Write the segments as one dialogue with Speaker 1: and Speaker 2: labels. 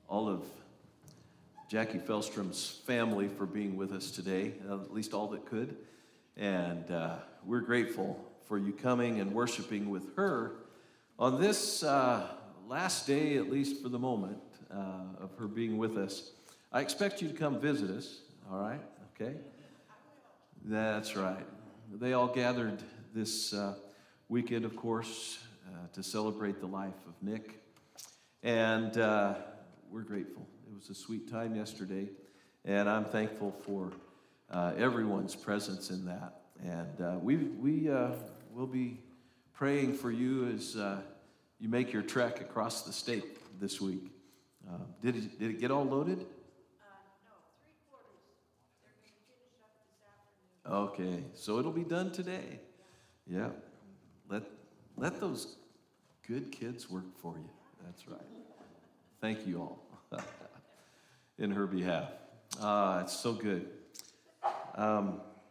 Speaker 1: all of Jackie Fellstrom's family for being with us today, at least all that could. And we're grateful for you coming and worshiping with her on this last day, at least for the moment, of her being with us. I expect you to come visit us, all right? Okay? That's right. They all gathered this weekend, of course, to celebrate the life of Nick. And we're grateful. It was a sweet time yesterday, and I'm thankful for everyone's presence in that. And we will be praying for you as you make your trek across the state this week. Did it get all loaded?
Speaker 2: No, 3/4. They're going to finish up this afternoon.
Speaker 1: Okay, so it'll be done today. Yeah. Let those good kids work for you. That's right. Thank you all in her behalf. It's so good. I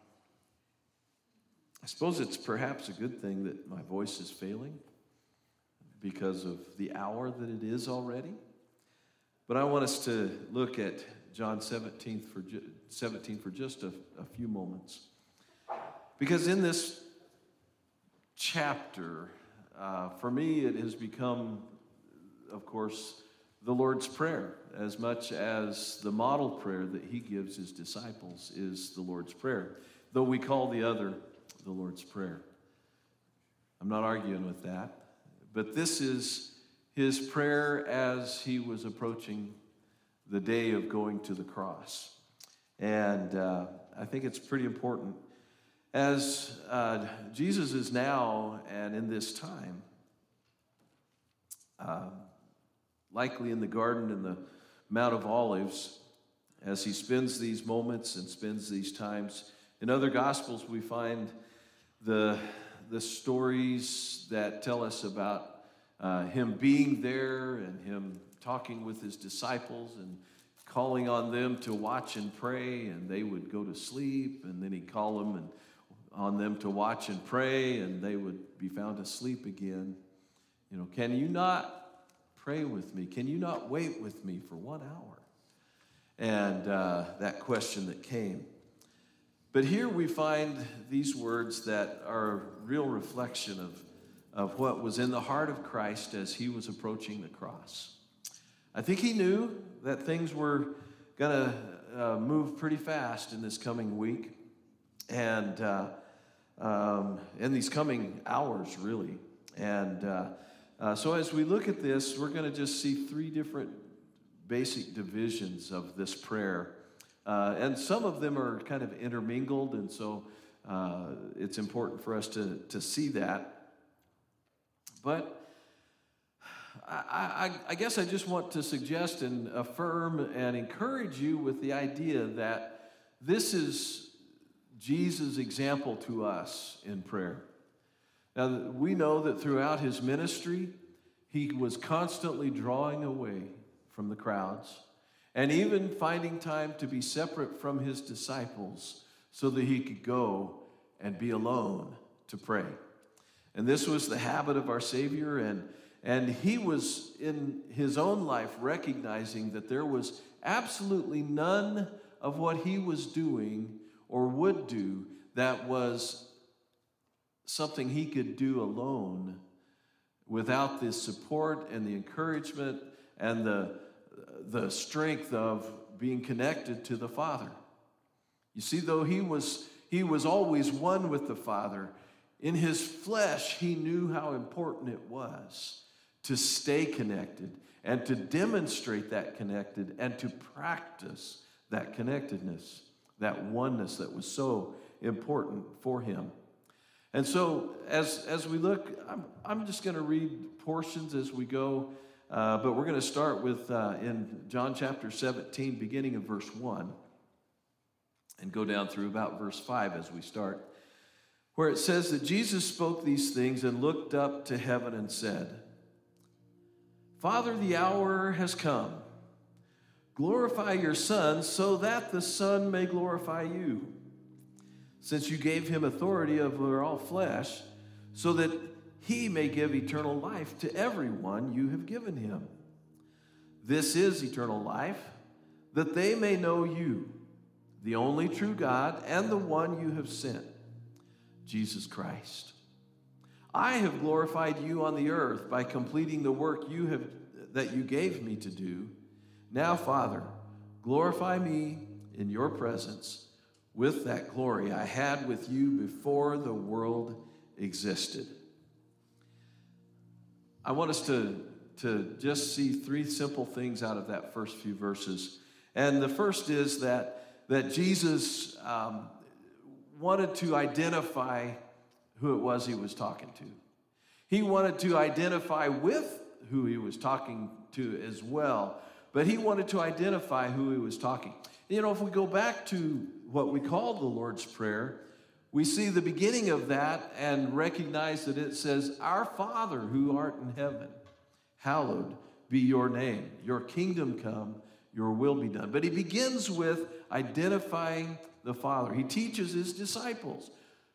Speaker 1: suppose it's perhaps a good thing that my voice is failing because of the hour that it is already. But I want us to look at John 17 for just a few moments. Because in this chapter, for me, it has become, of course, the Lord's Prayer, as much as the model prayer that he gives his disciples is the Lord's Prayer, though we call the other the Lord's Prayer. I'm not arguing with that, but this is his prayer as he was approaching the day of going to the cross. And I think it's pretty important. As Jesus is now and in this time, likely in the garden in the Mount of Olives, as he spends these moments and spends these times. In other Gospels, we find the stories that tell us about him being there and him talking with his disciples and calling on them to watch and pray, and they would go to sleep, and then he'd call them on them to watch and pray, and they would be found asleep again. You know, can you not pray with me? Can you not wait with me for 1 hour? And that question that came. But here we find these words that are a real reflection of what was in the heart of Christ as he was approaching the cross. I think he knew that things were going to move pretty fast in this coming week and in these coming hours, really. And so as we look at this, we're going to just see 3 different basic divisions of this prayer. And some of them are kind of intermingled, and so it's important for us to see that. But I guess I just want to suggest and affirm and encourage you with the idea that this is Jesus' example to us in prayer. Now, we know that throughout his ministry, he was constantly drawing away from the crowds and even finding time to be separate from his disciples so that he could go and be alone to pray. And this was the habit of our Savior, and he was in his own life recognizing that there was absolutely none of what he was doing or would do that was something he could do alone without the support and the encouragement and the strength of being connected to the Father. You see, though he was always one with the Father, in his flesh he knew how important it was to stay connected and to demonstrate that connected and to practice that connectedness, that oneness that was so important for him. And so as we look, I'm just going to read portions as we go, but we're going to start with in John chapter 17, beginning of verse 1, and go down through about verse 5 as we start, where it says that Jesus spoke these things and looked up to heaven and said, Father, the hour has come. Glorify your Son so that the Son may glorify you, since you gave him authority over all flesh, so that he may give eternal life to everyone you have given him. This is eternal life, that they may know you, the only true God, and the one you have sent, Jesus Christ. I have glorified you on the earth by completing the work that you gave me to do. Now, Father, glorify me in your presence with that glory I had with you before the world existed. I want us to just see three simple things out of that first few verses. And the first is that Jesus wanted to identify who it was he was talking to. He wanted to identify with who he was talking to as well, but he wanted to identify who he was talking. You know, if we go back to what we call the Lord's Prayer, we see the beginning of that and recognize that it says, "Our Father who art in heaven, hallowed be your name. Your kingdom come, your will be done." But he begins with identifying the Father. He teaches his disciples,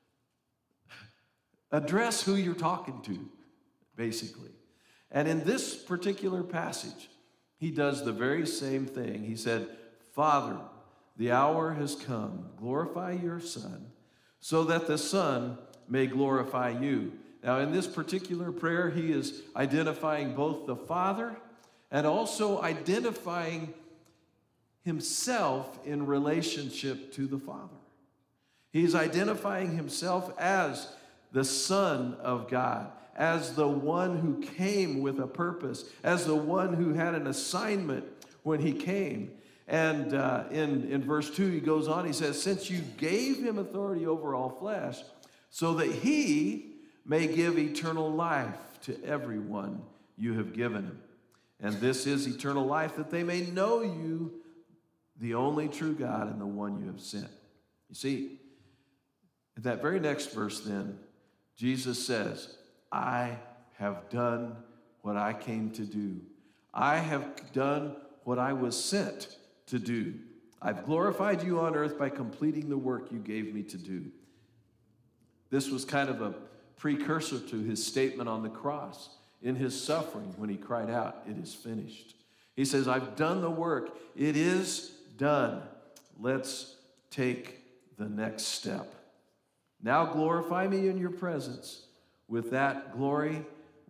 Speaker 1: address who you're talking to, basically. And in this particular passage, he does the very same thing. He said, "Father, the hour has come. Glorify your Son, so that the Son may glorify you." Now, in this particular prayer, he is identifying both the Father and also identifying himself in relationship to the Father. He's identifying himself as the Son of God, as the one who came with a purpose, as the one who had an assignment when he came. And in verse 2, he goes on, he says, "Since you gave him authority over all flesh, so that he may give eternal life to everyone you have given him. And this is eternal life, that they may know you, the only true God, and the one you have sent." You see, in that very next verse then, Jesus says, "I have done what I came to do. I have done what I was sent to do. I've glorified you on earth by completing the work you gave me to do." This was kind of a precursor to his statement on the cross in his suffering when he cried out, "It is finished." He says, "I've done the work. It is done. Let's take the next step. Now glorify me in your presence with that glory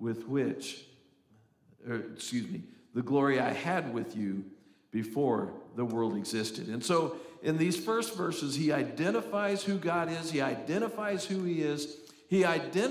Speaker 1: the glory I had with you before the world existed." And so in these first verses, he identifies who God is. He identifies who he is. He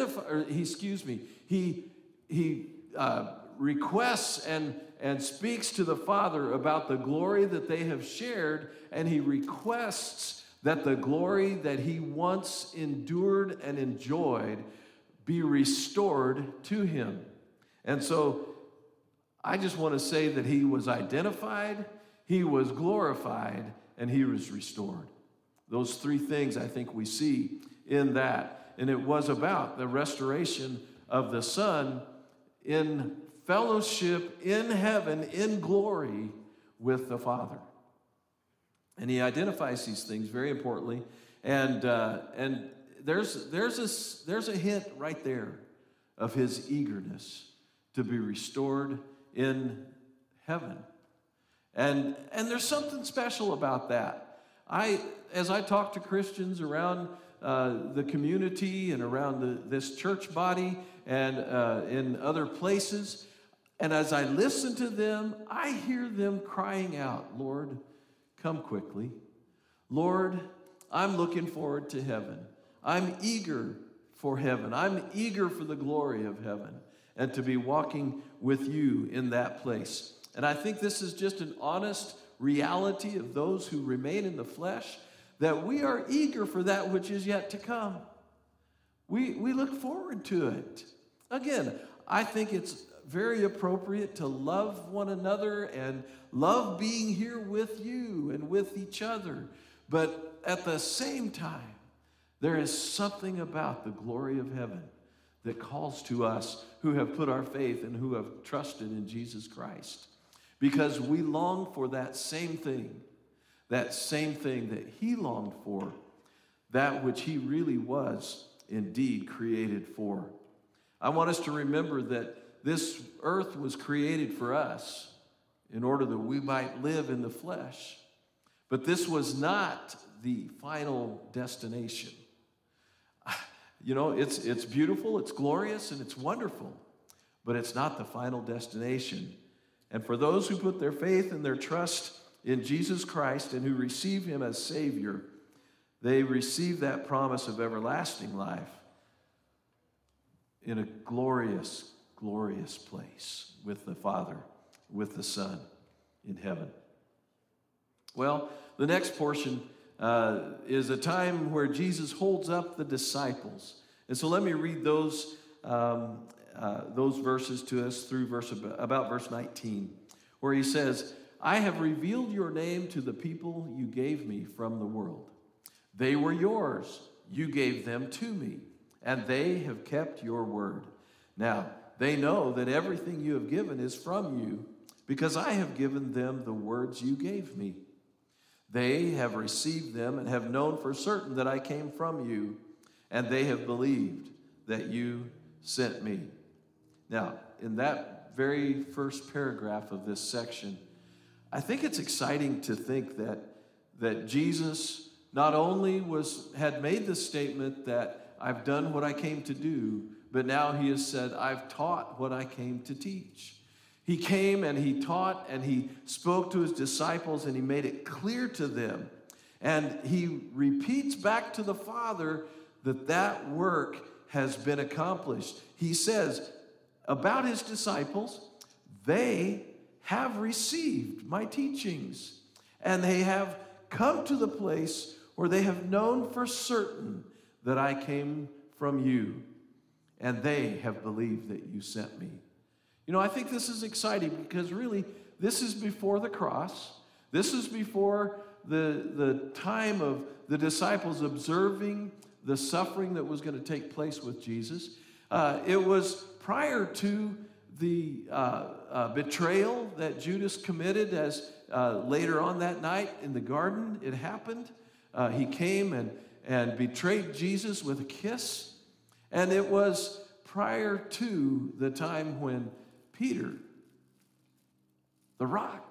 Speaker 1: requests and speaks to the Father about the glory that they have shared, and he requests that the glory that he once endured and enjoyed be restored to him. And so I just want to say that he was identified, he was glorified, and he was restored. Those three things I think we see in that. And it was about the restoration of the Son in fellowship in heaven, in glory with the Father. And he identifies these things very importantly. And there's a hint right there of his eagerness to be restored in heaven. And there's something special about that. As I talk to Christians around the community and around this church body and in other places, and as I listen to them, I hear them crying out, "Lord, come quickly. Lord, I'm looking forward to heaven. I'm eager for heaven. I'm eager for the glory of heaven and to be walking with you in that place." And I think this is just an honest reality of those who remain in the flesh, that we are eager for that which is yet to come. We look forward to it. Again, I think it's very appropriate to love one another and love being here with you and with each other. But at the same time, there is something about the glory of heaven that calls to us who have put our faith and who have trusted in Jesus Christ. Because we long for that same thing that he longed for, that which he really was indeed created for. I want us to remember that this earth was created for us. in order that we might live in the flesh. But this was not the final destination. You know, it's beautiful, it's glorious, and it's wonderful, but it's not the final destination. And for those who put their faith and their trust in Jesus Christ and who receive him as Savior, they receive that promise of everlasting life in a glorious, glorious place with the Father, with the Son in heaven. Well, the next portion is a time where Jesus holds up the disciples. And so let me read those verses to us through about verse 19, where he says, I have revealed your name to the people you gave me from the world. They were yours. You gave them to me, and they have kept your word. Now, they know that everything you have given is from you, because I have given them the words you gave me. They have received them and have known for certain that I came from you, and they have believed that you sent me. Now, in that very first paragraph of this section, I think it's exciting to think that Jesus not only had made the statement that I've done what I came to do, but now he has said, I've taught what I came to teach. He came and he taught and he spoke to his disciples and he made it clear to them. And he repeats back to the Father that work has been accomplished. He says about his disciples, they have received my teachings and they have come to the place where they have known for certain that I came from you, and they have believed that you sent me. You know, I think this is exciting because really, this is before the cross. This is before the time of the disciples observing the suffering that was going to take place with Jesus. It was prior to the betrayal that Judas committed as later on that night in the garden it happened. He came and betrayed Jesus with a kiss. And it was prior to the time when Peter, the rock,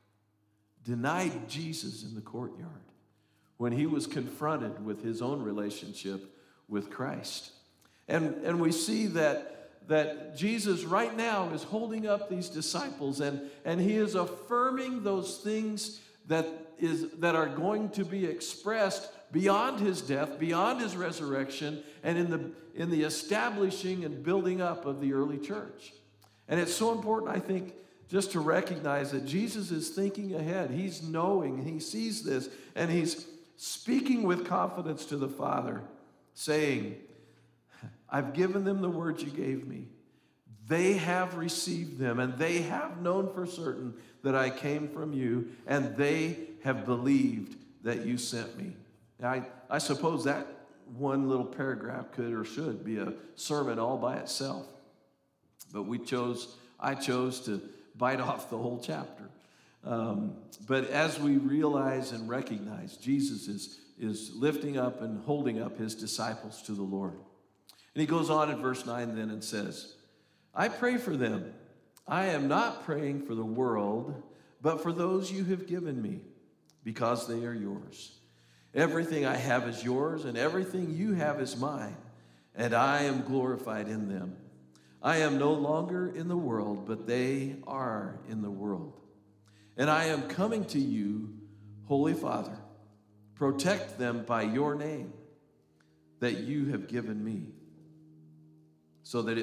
Speaker 1: denied Jesus in the courtyard when he was confronted with his own relationship with Christ. And we see that Jesus right now is holding up these disciples and he is affirming those things that are going to be expressed beyond his death, beyond his resurrection, and in the establishing and building up of the early church. And it's so important, I think, just to recognize that Jesus is thinking ahead. He's knowing, he sees this, and he's speaking with confidence to the Father, saying, I've given them the words you gave me. They have received them, and they have known for certain that I came from you, and they have believed that you sent me. Now, I suppose that one little paragraph could or should be a sermon all by itself. But I chose to bite off the whole chapter. But as we realize and recognize, Jesus is lifting up and holding up his disciples to the Lord. And he goes on in verse 9 then and says, I pray for them. I am not praying for the world, but for those you have given me, because they are yours. Everything I have is yours, and everything you have is mine, and I am glorified in them. I am no longer in the world, but they are in the world. And I am coming to you, Holy Father. Protect them by your name that you have given me, so that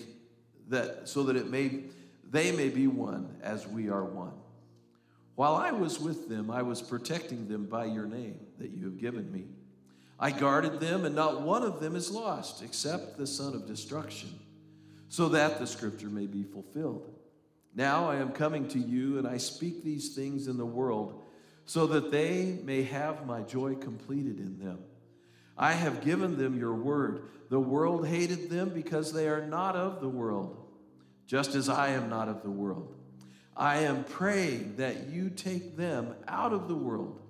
Speaker 1: they may be one as we are one. While I was with them, I was protecting them by your name that you have given me. I guarded them, and not one of them is lost, except the son of destruction, so that the scripture may be fulfilled. Now I am coming to you, and I speak these things in the world, so that they may have my joy completed in them. I have given them your word. The world hated them because they are not of the world, just as I am not of the world. I am praying that you take them out of the world.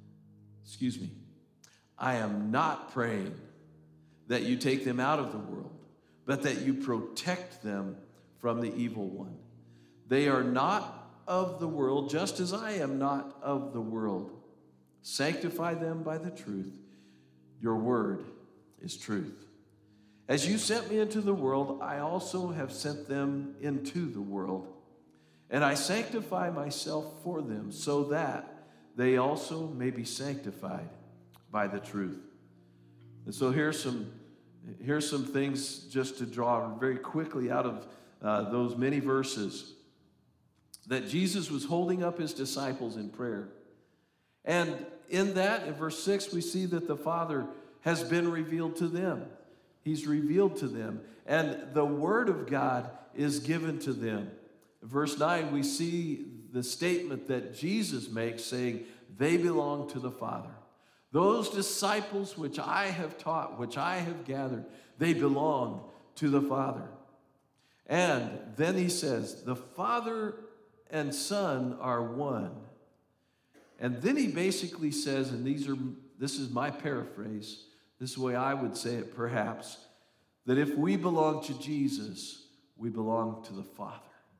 Speaker 1: I am not praying that you take them out of the world, but that you protect them from the evil one. They are not of the world, just as I am not of the world. Sanctify them by the truth. Your word is truth. As you sent me into the world, I also have sent them into the world. And I sanctify myself for them, so that they also may be sanctified by the truth. And so here's some things just to draw very quickly out of those many verses. That Jesus was holding up his disciples in prayer. And in that, in verse 6, we see that the Father has been revealed to them. He's revealed to them. And the Word of God is given to them. In verse 9, we see the statement that Jesus makes, saying, they belong to the Father. Those disciples which I have taught, which I have gathered, they belong to the Father. And then he says, the Father and Son are one. And then he basically says, and this is my paraphrase, this is the way I would say it perhaps, that if we belong to Jesus, we belong to the Father.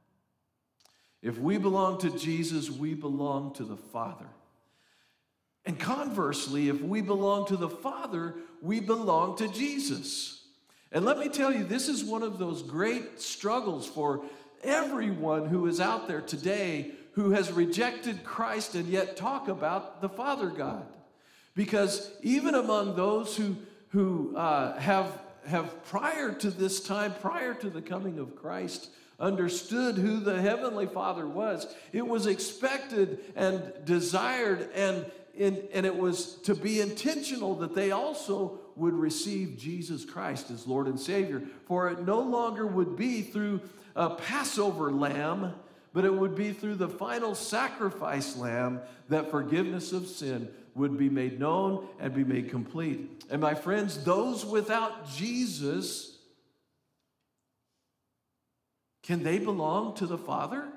Speaker 1: If we belong to Jesus, we belong to the Father. And conversely, if we belong to the Father, we belong to Jesus. And let me tell you, this is one of those great struggles for everyone who is out there today who has rejected Christ and yet talk about the Father God. Because even among those who have prior to this time, prior to the coming of Christ, understood who the Heavenly Father was, it was expected and desired and it was to be intentional that they also would receive Jesus Christ as Lord and Savior. For it no longer would be through a Passover lamb, but it would be through the final sacrifice lamb that forgiveness of sin would be made known and be made complete. And my friends, those without Jesus, can they belong to the Father?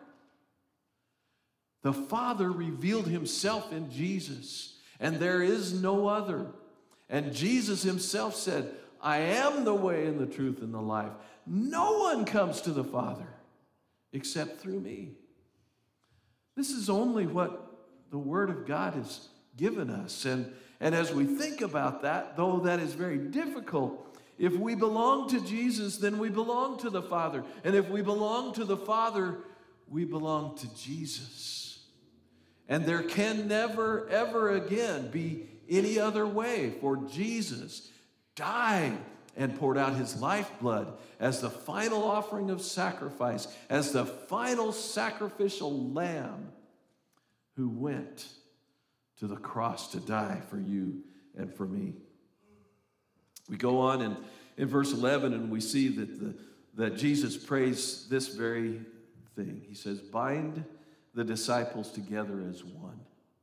Speaker 1: The Father revealed himself in Jesus, and there is no other. And Jesus himself said, I am the way and the truth and the life. No one comes to the Father except through me. This is only what the Word of God has given us. And as we think about that, though that is very difficult, if we belong to Jesus, then we belong to the Father. And if we belong to the Father, we belong to Jesus. And there can never, ever again be any other way, for Jesus died and poured out his lifeblood as the final offering of sacrifice, as the final sacrificial lamb who went to the cross to die for you and for me. We go on in verse 11 and we see that Jesus prays this very thing. He says, bind the disciples together as one.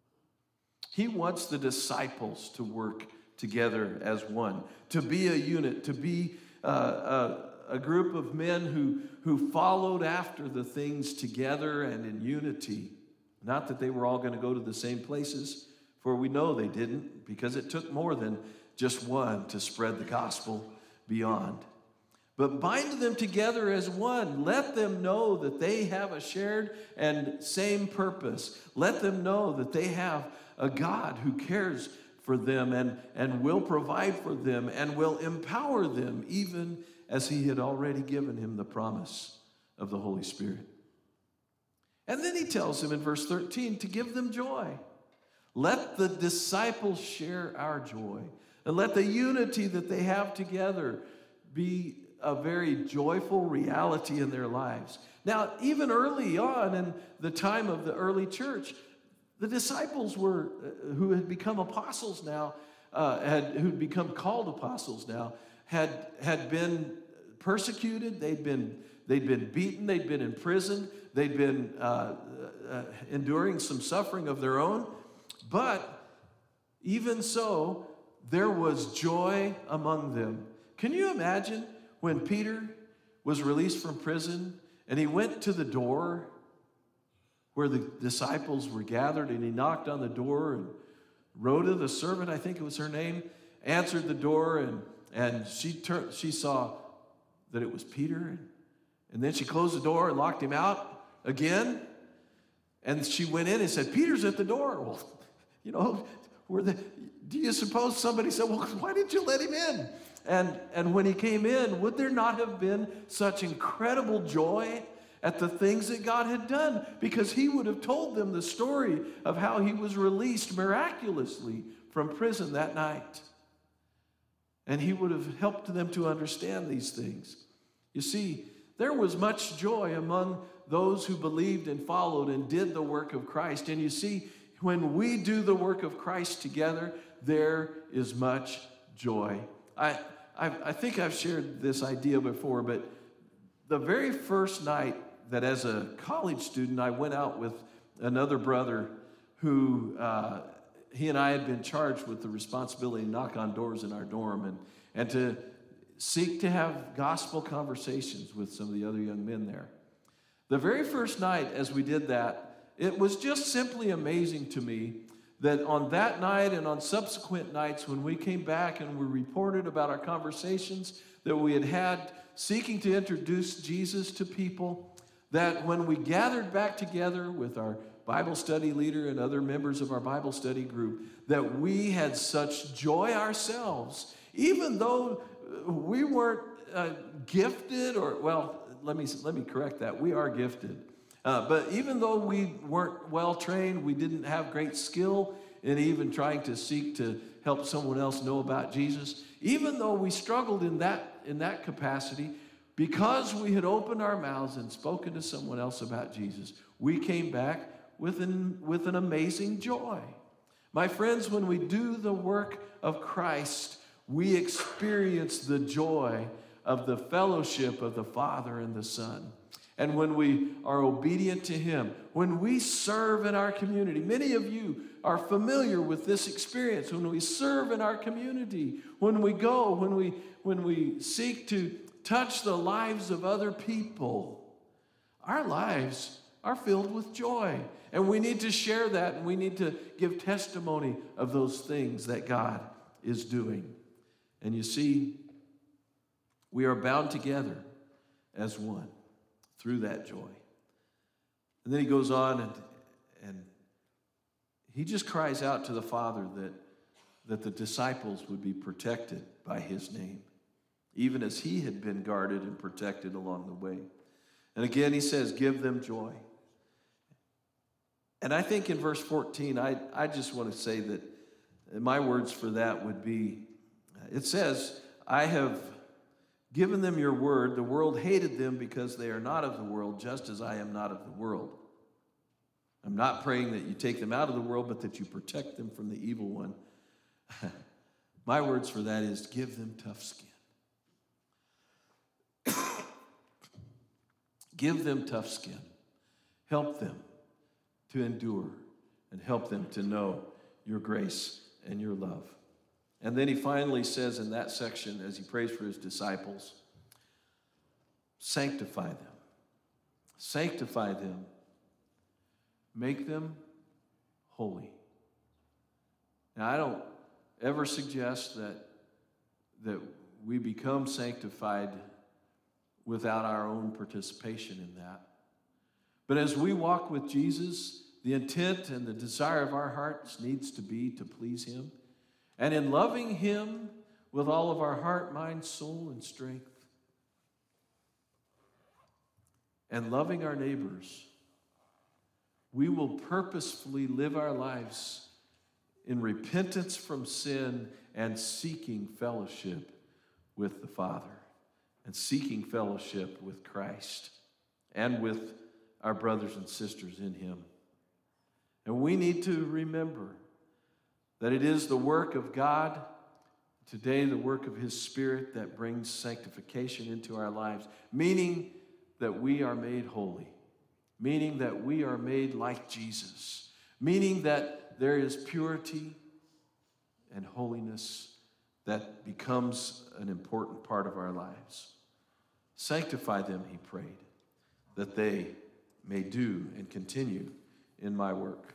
Speaker 1: He wants the disciples to work together as one, to be a unit, to be a group of men who followed after the things together and in unity. Not that they were all going to go to the same places, for we know they didn't, because it took more than just one to spread the gospel beyond. But bind them together as one. Let them know that they have a shared and same purpose. Let them know that they have a God who cares for them and will provide for them and will empower them, even as he had already given him the promise of the Holy Spirit. And then he tells him in verse 13 to give them joy. Let the disciples share our joy, and let the unity that they have together be a very joyful reality in their lives. Now, even early on in the time of the early church, the disciples who had become apostles now, who'd become called apostles now, had been persecuted. They'd been beaten. They'd been imprisoned. They'd been enduring some suffering of their own. But even so, there was joy among them. Can you imagine when Peter was released from prison and he went to the door where the disciples were gathered, and he knocked on the door, and Rhoda, the servant, I think it was her name, answered the door, and she saw that it was Peter, and then she closed the door and locked him out again. And she went in and said, Peter's at the door. Well, you know, do you suppose somebody said, well, why didn't you let him in? And when he came in, would there not have been such incredible joy at the things that God had done? Because he would have told them the story of how he was released miraculously from prison that night. And he would have helped them to understand these things. You see, there was much joy among those who believed and followed and did the work of Christ. And you see, when we do the work of Christ together, there is much joy. I think I've shared this idea before, but the very first night that as a college student I went out with another brother who he and I had been charged with the responsibility to knock on doors in our dorm and to seek to have gospel conversations with some of the other young men there. The very first night as we did that, it was just simply amazing to me that on that night and on subsequent nights when we came back and we reported about our conversations that we had seeking to introduce Jesus to people, that when we gathered back together with our Bible study leader and other members of our Bible study group, that we had such joy ourselves, even though we weren't gifted or, well, let me correct that. We are gifted. But even though we weren't well-trained, we didn't have great skill in even trying to seek to help someone else know about Jesus, even though we struggled in that capacity, because we had opened our mouths and spoken to someone else about Jesus, we came back with an amazing joy. My friends, when we do the work of Christ, we experience the joy of the fellowship of the Father and the Son. And when we are obedient to Him, when we serve in our community, many of you are familiar with this experience. When we serve in our community, when we go, when we seek to touch the lives of other people, our lives are filled with joy. And we need to share that, and we need to give testimony of those things that God is doing. And you see, we are bound together as one through that joy. And then he goes on and he just cries out to the Father that the disciples would be protected by his name, even as he had been guarded and protected along the way. And again, he says, give them joy. And I think in verse 14, I just want to say that my words for that would be, it says, I have given them your word. The world hated them because they are not of the world, just as I am not of the world. I'm not praying that you take them out of the world, but that you protect them from the evil one. My words for that is give them tough skin. Give them tough skin. Help them to endure and help them to know your grace and your love. And then he finally says in that section, as he prays for his disciples, sanctify them. Sanctify them. Make them holy. Now, I don't ever suggest that we become sanctified without our own participation in that. But as we walk with Jesus, the intent and the desire of our hearts needs to be to please him. And in loving him with all of our heart, mind, soul, and strength, and loving our neighbors, we will purposefully live our lives in repentance from sin and seeking fellowship with the Father and seeking fellowship with Christ and with our brothers and sisters in him. And we need to remember that it is the work of God, today the work of his Spirit, that brings sanctification into our lives, meaning that we are made holy, meaning that we are made like Jesus, meaning that there is purity and holiness that becomes an important part of our lives. Sanctify them, he prayed, that they may do and continue in my work.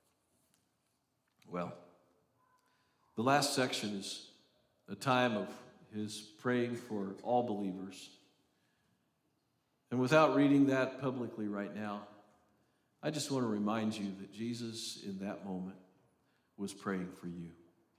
Speaker 1: Well, the last section is a time of his praying for all believers. And without reading that publicly right now, I just want to remind you that Jesus, in that moment, was praying for you.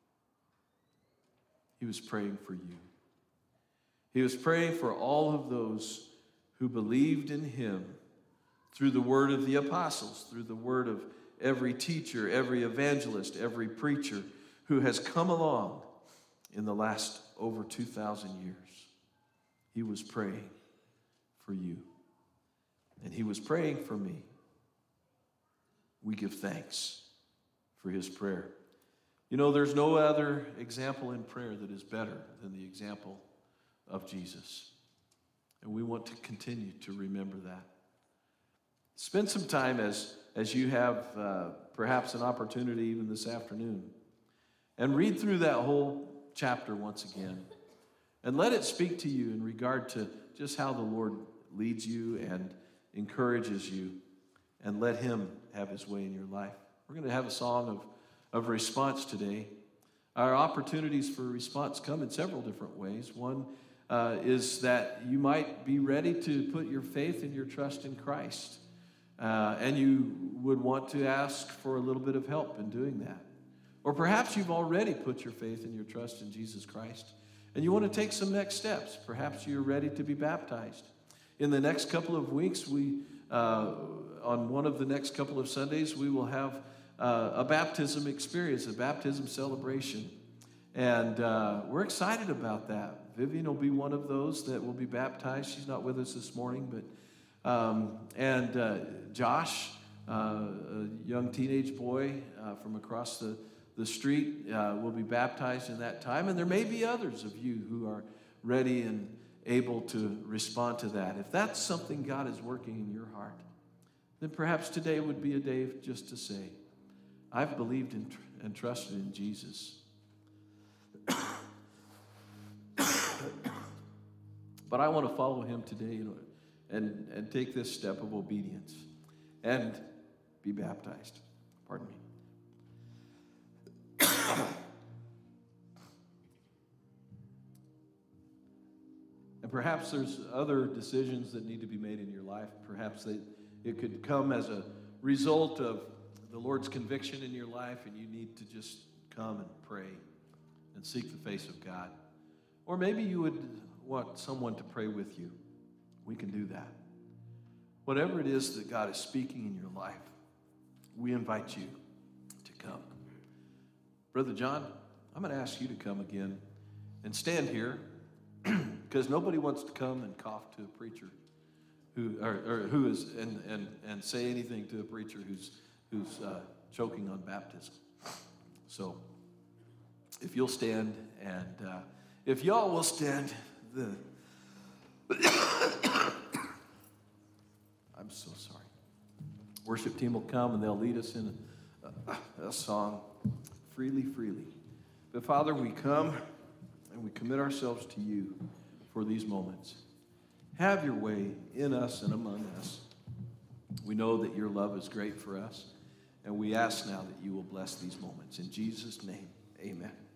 Speaker 1: He was praying for you. He was praying for all of those who believed in him through the word of the apostles, through the word of every teacher, every evangelist, every preacher who has come along in the last over 2,000 years. He was praying for you. And he was praying for me. We give thanks for his prayer. You know, there's no other example in prayer that is better than the example of Jesus. And we want to continue to remember that. Spend some time as you have perhaps an opportunity even this afternoon, and read through that whole chapter once again. And let it speak to you in regard to just how the Lord leads you and encourages you. And let him have his way in your life. We're going to have a song of response today. Our opportunities for response come in several different ways. One is that you might be ready to put your faith and your trust in Christ. And you would want to ask for a little bit of help in doing that. Or perhaps you've already put your faith and your trust in Jesus Christ, and you want to take some next steps. Perhaps you're ready to be baptized. In the next couple of weeks, on one of the next couple of Sundays, we will have a baptism experience, a baptism celebration. And we're excited about that. Vivian will be one of those that will be baptized. She's not with us this morning, but Josh, a young teenage boy from across the street, will be baptized in that time. And there may be others of you who are ready and able to respond to that. If that's something God is working in your heart, then perhaps today would be a day just to say, I've believed and trusted in Jesus. But I want to follow him today and take this step of obedience and be baptized. Pardon me. And perhaps there's other decisions that need to be made in your life. Perhaps it could come as a result of the Lord's conviction in your life, and you need to just come and pray and seek the face of God. Or maybe you would want someone to pray with you. We can do that. Whatever it is that God is speaking in your life, we invite you to come. Brother John, I'm going to ask you to come again and stand here, because nobody wants to come and cough to a preacher who is and say anything to a preacher who's choking on baptism. So if you'll stand, and if y'all will stand, I'm so sorry. Worship team will come and they'll lead us in a song, Freely, Freely. But Father, we come and we commit ourselves to you for these moments. Have your way in us and among us. We know that your love is great for us, and we ask now that you will bless these moments. In Jesus' name, amen.